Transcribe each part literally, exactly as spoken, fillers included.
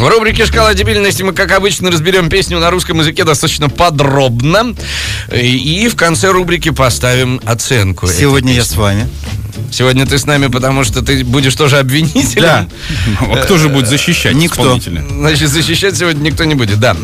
рубрике «Шкала дебильности» мы, как обычно, разберем песню на русском языке достаточно подробно. И в конце рубрики поставим оценку. Сегодня я с вами. Сегодня ты с нами, потому что ты будешь тоже обвинителем. Да. А кто же будет защищать исполнителя? Значит, защищать сегодня никто не будет, да.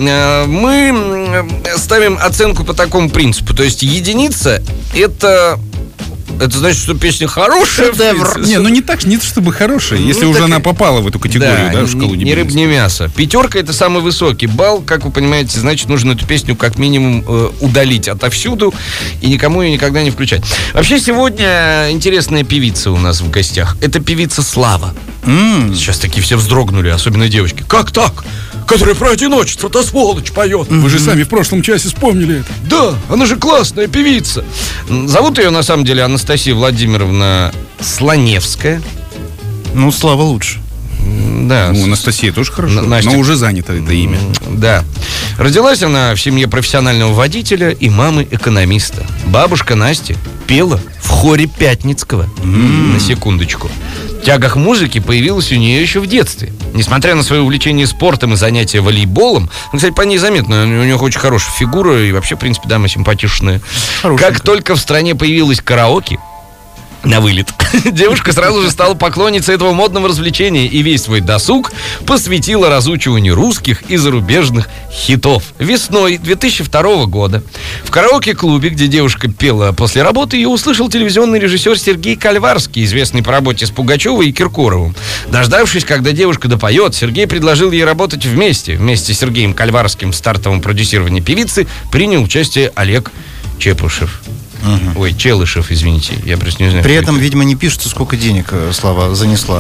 Мы ставим оценку по такому принципу. То есть единица — это... Это значит, что песня хорошая. Не, ну не так, не чтобы хорошая, если ну, уже так... она попала в эту категорию, да, да в шкалу ни, дебильности. Ни рыб, ни мясо. Пятерка — это самый высокий балл. Как вы понимаете, значит, нужно эту песню как минимум э, удалить отовсюду и никому ее никогда не включать. Вообще, сегодня интересная певица у нас в гостях. Это певица Слава. Mm. Сейчас такие все вздрогнули, особенно девочки. Как так? Которая про одиночество-то сволочь поет. Вы же сами в прошлом часе вспомнили это. Да, она же классная певица. Зовут ее, на самом деле, Анастасия Владимировна Слоневская. Ну, Слава лучше. Да. Ну, Анастасия тоже хорошо, Настя... но уже занято это имя. Да. Родилась она в семье профессионального водителя и мамы экономиста. Бабушка Настя пела в хоре Пятницкого. Mm. На секундочку. Тяга к музыке появилась у нее еще в детстве. Несмотря на свое увлечение спортом и занятия волейболом, ну, кстати, по ней заметно, у нее очень хорошая фигура и вообще, в принципе, дама симпатичная. Как только в стране появилось караоке, на вылет, девушка сразу же стала поклонницей этого модного развлечения и весь свой досуг посвятила разучиванию русских и зарубежных хитов. Весной две тысячи второго года в караоке-клубе, где девушка пела после работы, ее услышал телевизионный режиссер Сергей Кальварский, известный по работе с Пугачевой и Киркоровым. Дождавшись, когда девушка допоет, Сергей предложил ей работать вместе. Вместе с Сергеем Кальварским в стартовом продюсировании певицы принял участие Олег Чепушев. Угу. Ой, Челышев, извините, я просто не знаю. При этом, видимо, не пишется, сколько денег Слава занесла.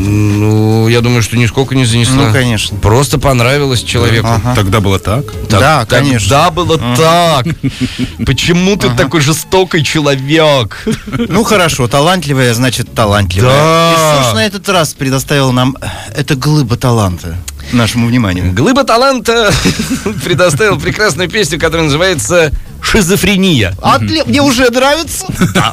Ну, я думаю, что нисколько не занесла. Ну, конечно. Просто понравилось человеку. Ага. Тогда было так? так да, конечно. Тогда было ага. так. Почему ты ага. такой жестокий человек? Ну, хорошо, талантливая, значит, талантливая. Да. И что ж на этот раз предоставил нам эта глыба таланта нашему вниманию? Глыба таланта предоставил прекрасную песню, которая называется «Шизофрения». Отли... Мне уже нравится. Да.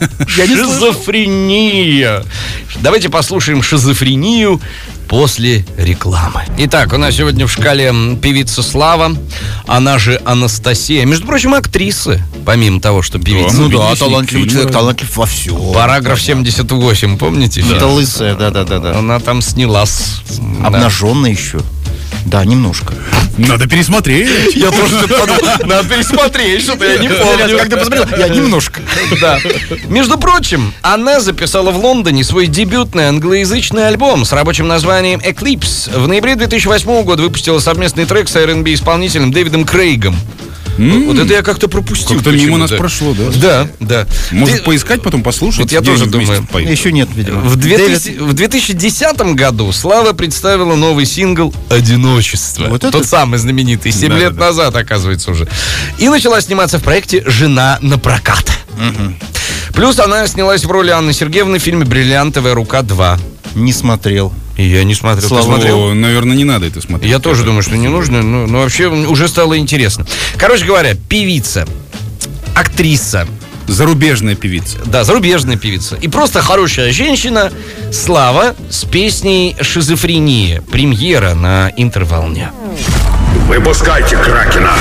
Шизофрения. Давайте послушаем «Шизофрению» после рекламы. Итак, у нас сегодня в шкале певица Слава, она же Анастасия. Между прочим, актриса, помимо того, что певица. Ну да, талантливый человек, талантлив во всем. Параграф семьдесят восемь, помните? Это лысая, да-да-да. Она там снялась. Обнаженная еще. Да, немножко. Надо пересмотреть. Я тоже подумал, надо пересмотреть, что-то я не помню. Как ты посмотрел? Я немножко. Да. Между прочим, она записала в Лондоне свой дебютный англоязычный альбом с рабочим названием Eclipse. В ноябре две тысячи восьмого года выпустила совместный трек с ар энд би-исполнителем Дэвидом Крейгом. Mm. Вот это я как-то пропустил. Как-то мимо нас прошло, да? Да, да. Может, Ты... поискать, потом послушать? Вот я тоже думаю. Еще нет, видимо. В, две тысячи десятом году Слава представила новый сингл «Одиночество». Вот Тот это... самый знаменитый. Семь да, лет да. назад, оказывается, уже. И начала сниматься в проекте «Жена на прокат». Угу. Плюс она снялась в роли Анны Сергеевны в фильме «Бриллиантовая рука два». Не смотрел. И я не смотрел. Слава смотрел? Наверное, не надо это смотреть. Я тоже думаю, что не нужно, но, но вообще уже стало интересно. Короче говоря, певица, актриса. Зарубежная певица. Да, зарубежная певица. И просто хорошая женщина Слава с песней «Шизофрения». Премьера на Интерволне. Выпускайте Кракена.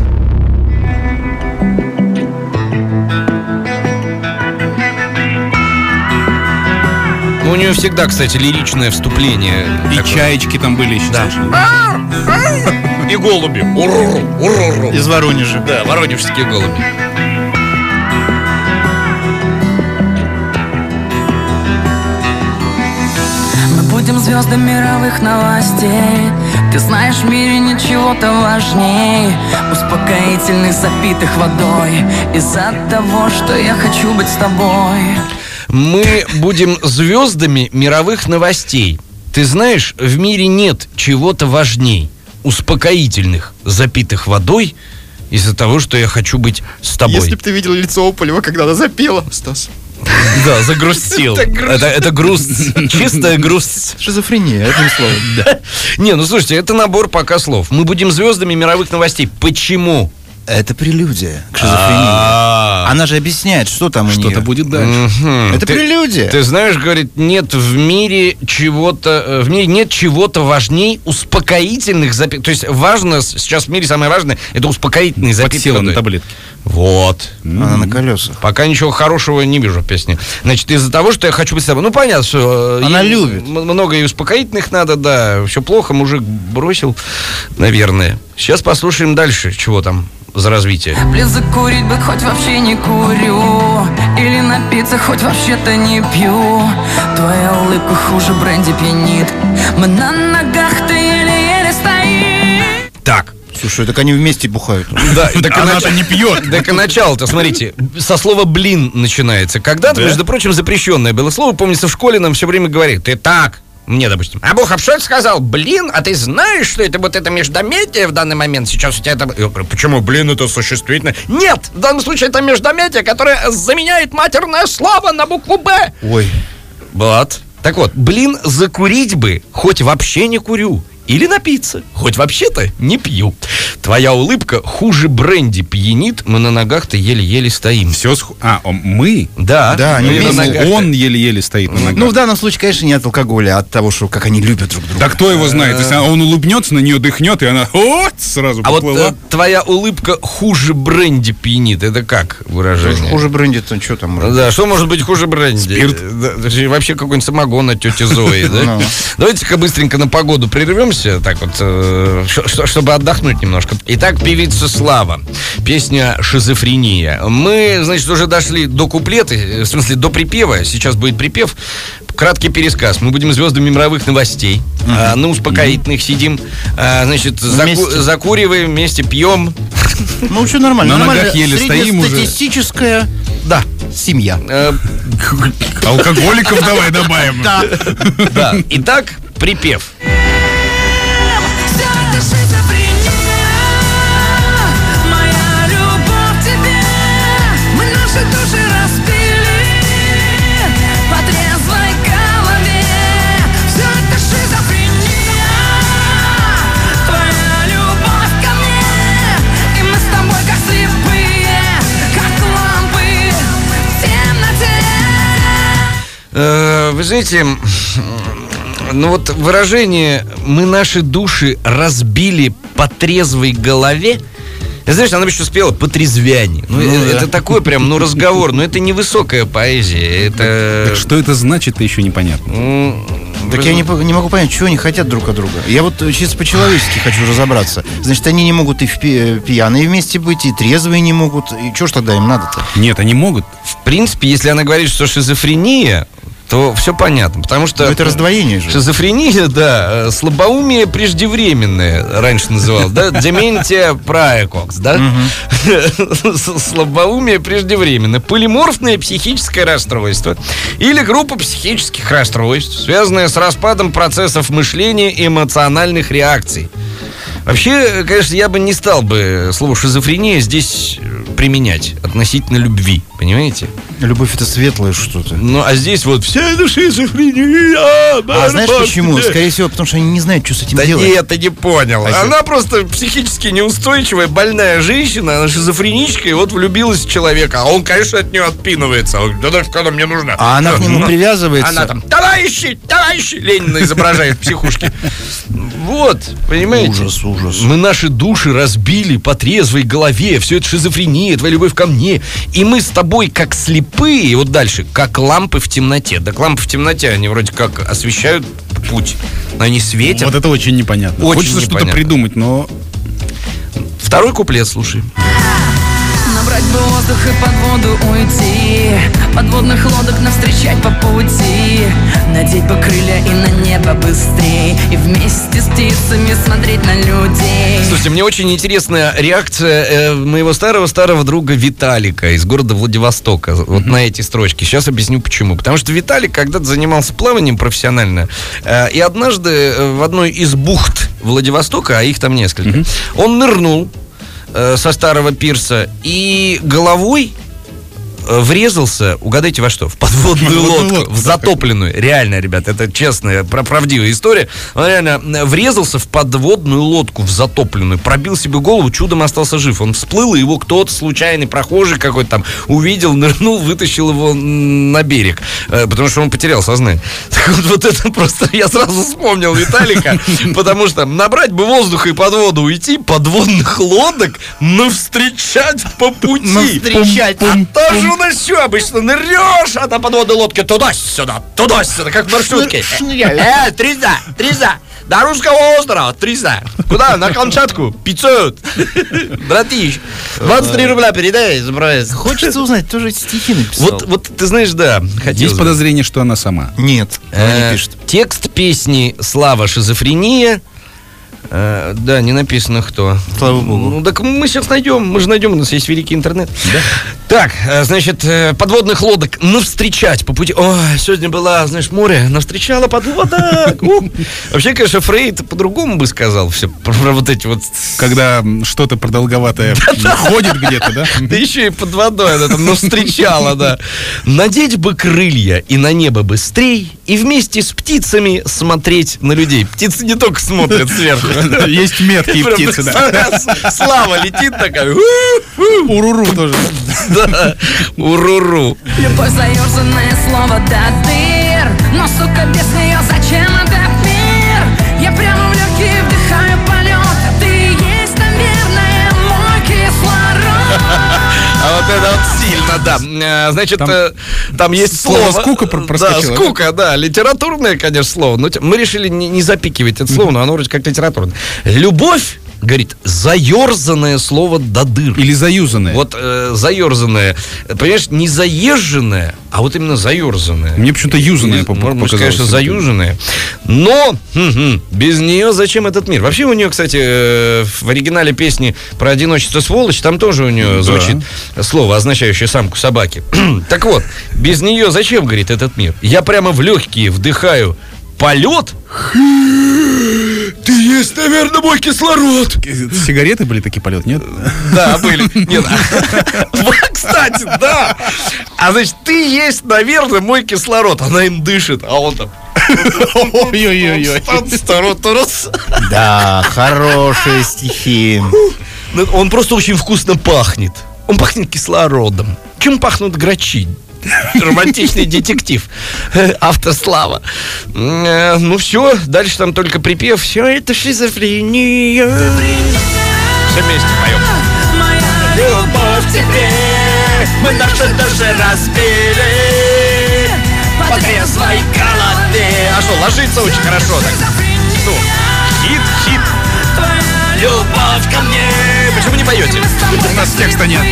Ну, у нее всегда, кстати, лиричное вступление. И такое. Чаечки там были еще. Да. И голуби. Уруру, уруру. Из Воронежа. Да, воронежские голуби. Мы будем звездами мировых новостей. Ты знаешь, в мире ничего-то важней успокоительных, запитых водой. Из-за того, что я хочу быть с тобой. Мы будем звездами мировых новостей. Ты знаешь, в мире нет чего-то важней успокоительных, запитых водой, из-за того, что я хочу быть с тобой. Если бы ты видел лицо Ополева, когда она запела, Стас. Да, загрустил. Это, это грусть, чистая грусть. Шизофрения, одним словом. Да. Не, ну слушайте, это набор пока слов. Мы будем звездами мировых новостей. Почему? Это прелюдия к шизофрении. Она же объясняет, что там у нее. Что-то будет дальше. Это прелюдия. Ты знаешь, говорит, нет в мире чего-то, в мире нет чего-то важней успокоительных запиток. То есть важно, сейчас в мире самое важное, это успокоительные запитки. Подсела на таблетки. Вот. Она на колесах. Пока ничего хорошего не вижу в песне. Значит, из-за того, что я хочу быть с тобой. Ну, понятно, что... Она любит. Много и успокоительных надо, да. Все плохо, мужик бросил, наверное. Сейчас послушаем дальше, чего там за развитие. Блин, закурить бы хоть вообще не курю, или напиться хоть вообще-то не пью. Твоя улыбка хуже бренди пьянит. Мы на ногах, ты еле-еле стоишь. Так. Слушай, так они вместе бухают. Да, так она-то не пьет. Так и начало-то, смотрите, со слова «блин» начинается. Когда-то, Да? между прочим, запрещенное было слово. Помнится, в школе нам все время говорили: ты так, мне, допустим, а Бухов, что это сказал? Блин, а ты знаешь, что это вот это междометие в данный момент? Сейчас у тебя это... Я говорю, почему блин это существительное? Нет, в данном случае это междометие, которое заменяет матерное слово на букву «Б». Ой. Вот. Так вот, блин, закурить бы, хоть вообще не курю. Или напиться, хоть вообще-то не пью. Твоя улыбка хуже бренди пьянит, мы на ногах-то еле-еле стоим. Все сх... А, о, мы? Да, Да, мы они на вместе. ногах-то. Он еле-еле стоит на ногах. Ну, в данном случае, конечно, не от алкоголя, а от того, что как они любят друг друга. Да кто его знает? Если он улыбнется, на нее дыхнет, и она вот, сразу А вот поплыла. э, твоя улыбка хуже бренди пьянит, это как выражение? Хуже бренди-то, что там? Да, что может быть хуже бренди? Спирт. Да, даже вообще какой-нибудь самогон от тети Зои, да? Ну. Давайте-ка быстренько на погоду прервемся, так вот, э, ш- ш- чтобы отдохнуть немножко. Итак, певица Слава, песня «Шизофрения». Мы, значит, уже дошли до куплета, в смысле, до припева, сейчас будет припев. Краткий пересказ. Мы будем звездами мировых новостей. Uh-huh. а, на успокоительных uh-huh. сидим. А, значит, заку- закуриваем, вместе пьем. Ну, все нормально. На нормально. ногах еле стоим уже. Среднестатистическая, Да. семья. Э, Алкоголиков давай добавим. Да. да. Итак, припев. Все это шизофрения, моя любовь к тебе. Мы наши души разбили по трезвой голове. Все это шизофрения, твоя любовь ко мне. И мы с тобой как слепые, как лампы в темноте. Э, вы знаете, ну вот выражение «мы наши души разбили по трезвой голове», знаешь, она еще спела «потрезвяне». Ну, Ну, это, да. это такой прям, ну, разговор. Но это не высокая поэзия. Это... Так что это значит, еще непонятно. м, Так вы- я не, по- не могу понять, чего они хотят друг от друга. Я вот чисто по-человечески хочу разобраться. Значит, они не могут и в пи- пьяные вместе быть, и трезвые не могут. И что ж тогда им надо-то? Нет, они могут. В принципе, если она говорит, что шизофрения, то все понятно. Потому что... Ну, это раздвоение же. Шизофрения, да, э, слабоумие преждевременное раньше называл, да, дементия праекокс, да, слабоумие преждевременное, полиморфное психическое расстройство или группа психических расстройств, связанная с распадом процессов мышления и эмоциональных реакций. Вообще, конечно, я бы не стал бы слово «шизофрения» здесь применять относительно любви, понимаете? Любовь это светлое что-то. Ну, а здесь вот вся эта шизофрения. А знаешь почему? Скорее всего, потому что они не знают, что с этим Да делать. нет, ты не понял. А Она просто психически неустойчивая, больная женщина, она шизофреничка, и вот влюбилась в человека. А он, конечно, от нее отпинывается. Он, да нафиг она мне нужна. А она к нему привязывается. Она там, товарищи, товарищи, Ленина изображает в психушке. Вот, понимаете? Ужас, ужас. Мы наши души разбили по трезвой голове. Все это шизофрения, твоя любовь ко мне. И мы с тобой как слепые, вот дальше, как лампы в темноте. Так лампы в темноте, они вроде как освещают путь. Но они светят. Вот это очень непонятно. Очень Хочется что-то непонятно. придумать, но... Второй куплет, слушай. Набрать бы воздух и под воду уйти, подводных лодок навстречать по пути, надеть бы крылья и на небо быстрей, и вместе с птицами смотреть на людей. Слушайте, мне очень интересная реакция э, моего старого-старого друга Виталика из города Владивостока вот mm-hmm. на эти строчки. Сейчас объясню почему. Потому что Виталик когда-то занимался плаванием профессионально, э, и однажды э, в одной из бухт Владивостока, а их там несколько, mm-hmm. он нырнул э, со старого пирса и головой врезался, угадайте во что? В подводную лодку, в затопленную. Реально, ребят, это честная, правдивая история. Он реально врезался в подводную лодку, в затопленную, пробил себе голову, чудом остался жив. Он всплыл, и его кто-то, случайный прохожий какой-то там, увидел, нырнул, вытащил его на берег, потому что он потерял сознание. Так вот, вот это просто, я сразу вспомнил Виталика, потому что набрать бы воздуха и под воду уйти, подводных лодок навстречать по пути. Навстречать. А то же у нас все обычно нырешь, а на подводной лодке туда-сюда, туда-сюда, как в маршрутке. Э, триста, триста, до Русского острова, триста. Куда? На Камчатку, пятьсот. Братиш, двадцать три рубля передай, забрать. Хочется узнать, тоже стихи написал. Вот, вот ты знаешь, да, Есть подозрение, что она сама. Нет, она не пишет. Текст песни «Слава, шизофрения». Э, да, не написано кто. Слава богу. Ну, так мы сейчас найдем. Мы же найдем, у нас есть великий интернет. Да. Так, э, значит, э, подводных лодок навстречать по пути. Ой, сегодня была, знаешь, море, навстречала подводок. Вообще, конечно, Фрейд по-другому бы сказал все про вот эти вот... Когда что-то продолговатое ходит где-то, да? Да еще и под водой она там навстречала, да. Надеть бы крылья и на небо быстрей, и вместе с птицами смотреть на людей. Птицы не только смотрят сверху. Есть меткие птицы, да. Слава летит такая. Уруру тоже. Да, уруру. Любовь заерзанное слово да дыр. Но, сука, без нее зачем этот мир? Я прямо в легкие вдыхаю полет. Ты есть, наверное, мой кислород. А вот это вот сильно, да. Значит, там, э, там есть слово слово. скука проскочила. Да, скука, да. Литературное, конечно, слово. Но мы решили не, не запикивать это слово, но оно вроде как литературное. Любовь, говорит, заерзанное слово до дыр. Или заюзанное. Вот э, заерзанное. Понимаешь, не заезженное, а вот именно заерзанное. Мне почему-то юзанное Может быть, показалось. конечно, заюзанное. Но хм-хм, без нее зачем этот мир? Вообще у нее, кстати, э, в оригинале песни про одиночество сволочь, там тоже у нее звучит слово, означающее самку собаки. Так вот, без нее зачем, говорит, этот мир? Я прямо в легкие вдыхаю полет. Ты есть, наверное, мой кислород. Сигареты были такие полет, нет? Да, были. Нет. Кстати, да. А значит, ты есть, наверное, мой кислород. Она им дышит, а он там... Ой-ой-ой. Да, хорошие стихи. Он просто очень вкусно пахнет. Он пахнет кислородом. Чем пахнут грачи? Романтичный детектив. Автор Слава. Ну все, дальше там только припев. Все это шизофрения. Все вместе поем. Моя любовь к тебе, мы наши даже разбили по трезвой голове. А что, ложится очень хорошо так. Ну, хит, хит. Любовь ко мне. Почему не поете? У нас текста нет.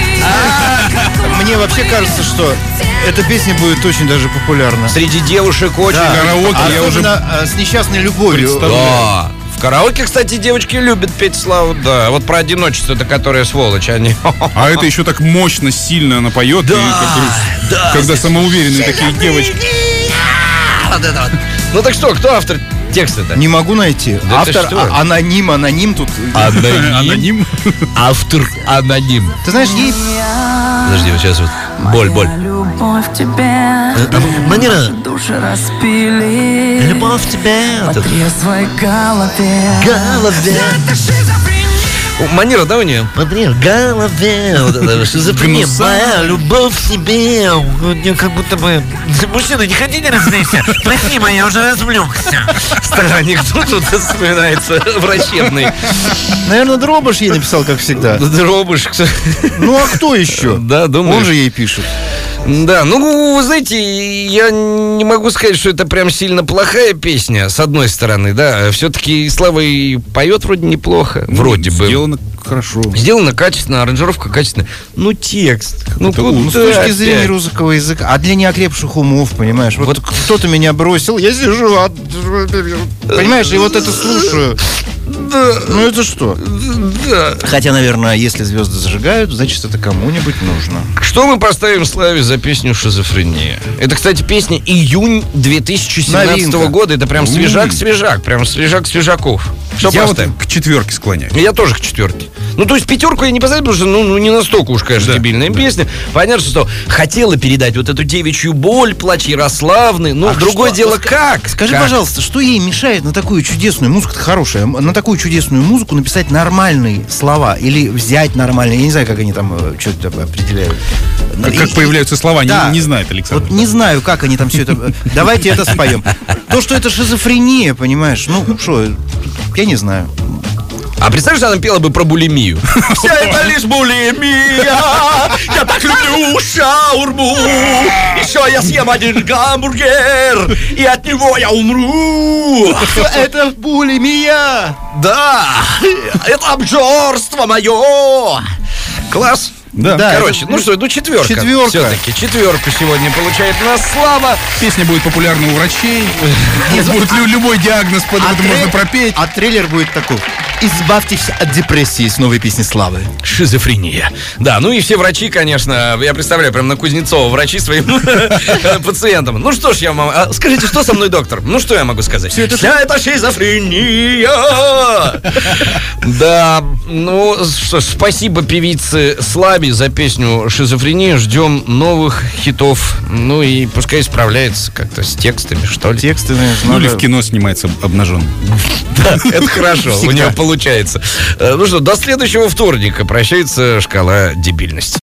Мне вообще кажется, что эта песня будет очень даже популярна. Среди девушек очень. Да. Караоке я уже Особенно а, с несчастной любовью. Да. В караоке, кстати, девочки любят петь Славу, да. Вот про одиночество-то, которое сволочь, они. А это еще так мощно, сильно она поет. Да, и как, да. Когда самоуверенные такие девочки. Вот это вот. Ну так что, кто автор текста-то? Не могу найти. Да ты Автор что? а- аноним, аноним тут. Аноним. Автор аноним. Ты знаешь, ей... Подожди, вот сейчас вот. Боль, боль. Любовь к тебе. Манера. Души распили. Любовь к тебе. По трезвой голове. Голове. Это шизофрения. Манера, да, у нее? Манера, голове. Вот это шизофрения. Моя любовь к себе. У нее как будто бы... Мужчина, не хотите развлечься? Спасибо, я уже развлекся. Старый анекдот тут вспоминается врачебный. Наверное, Дробыш ей написал, как всегда. Дробыш. Ну, а кто еще? Да, думаю. Он же ей пишет. Да, ну, вы знаете, я не могу сказать, что это прям сильно плохая песня, с одной стороны, да. Все-таки Слава и поет вроде неплохо, вроде бы. Сделано хорошо. Сделано качественно, аранжировка качественная. Ну, текст. Ну, Это куда Ну, с точки опять? зрения русского языка. А для неокрепших умов, понимаешь? Вот, кто-то меня бросил, я сижу, а... понимаешь, и вот это слушаю. Ну это что? Да. Хотя, наверное, если звезды зажигают, значит, это кому-нибудь нужно. Что мы поставим Славе за песню «Шизофрения»? Это, кстати, песня июнь две тысячи семнадцатого Новинка. года. Это прям свежак-свежак. Прям свежак-свежаков. Что Я вот поставим? к четверке склоняюсь. Я тоже к четверке. Ну, то есть пятерку я не поставлю, потому что, ну, ну не настолько уж, конечно, Да, дебильная да. песня. Понятно, что хотела передать вот эту девичью боль, плач Ярославны. Ну, А другое что? дело, Ска- как? Скажи, Как? пожалуйста, что ей мешает на такую чудесную музыку, хорошая, м- на такую чудесную музыку написать нормальные слова или взять нормальные, я не знаю, как они там э, что-то определяют. Как, И- как появляются слова, Да. не, не знает Александр. Вот не знаю, как они там все это... Давайте это споем. То, что это шизофрения, понимаешь, ну, что, я не знаю. А представляешь, она пела бы про булимию. Вся это лишь булимия. Я так люблю шаурму. Еще я съем один гамбургер, и от него я умру. Это булимия! Да, это обжорство мое. Класс. Да. Да. Короче, это- ну что, ну четверка. Четверка. Все-таки четверку сегодня получает у нас Слава. Песня будет популярна у врачей. Будет лю- любой диагноз, под это трей- можно пропеть. а трейлер будет такой: «Избавьтесь от депрессии» с новой песней Славы. Шизофрения. Да, ну и все врачи, конечно, я представляю, прям на Кузнецова, врачи своим пациентам. Ну что ж я могу... а скажите, что со мной, доктор? Ну что я могу сказать? Вся это шизофрения! Да, ну что ж, спасибо певице Славе за песню «Шизофрения». Ждем новых хитов. Ну и пускай справляется как-то с текстами, что ли. Тексты, знаешь, Ну или надо- в кино снимается обнажен. Да, это хорошо, у нее получается. Э, Ну что, до следующего вторника. Прощается шкала дебильности.